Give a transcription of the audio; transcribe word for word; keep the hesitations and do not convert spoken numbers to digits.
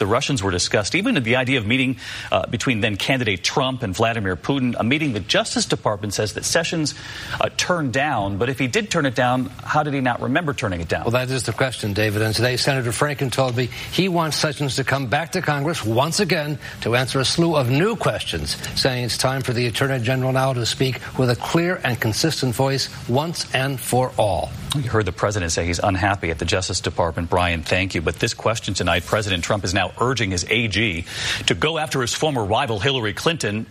The Russians were discussed, even the idea of meeting uh, between then candidate Trump and Vladimir Putin, a meeting the Justice Department says that Sessions uh, turned down. But if he did turn it down, how did he not remember turning it down? Well, that is the question, David. And today, Senator Franken told me he wants Sessions to come back to Congress once again to answer a slew of new questions, saying it's time for the Attorney General now to speak with a clear and consistent voice once and for all. You heard the president say he's unhappy at the Justice Department. Brian, thank you. But this question tonight, President Trump is now urging his A G to go after his former rival Hillary Clinton.